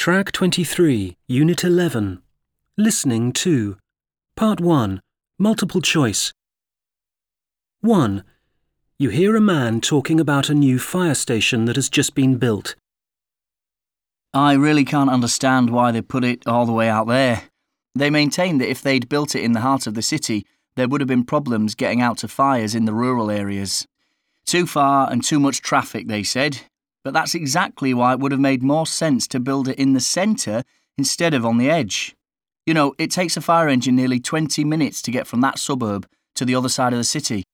Track 23, Unit 11. Listening 2. Part 1. Multiple choice. 1. You hear a man talking about a new fire station that has just been built. I really can't understand why they put it all the way out there. They maintain that if they'd built it in the heart of the city, there would have been problems getting out to fires in the rural areas. Too far and too much traffic, they said. But that's exactly why it would have made more sense to build it in the centre instead of on the edge. You know, it takes a fire engine nearly 20 minutes to get from that suburb to the other side of the city.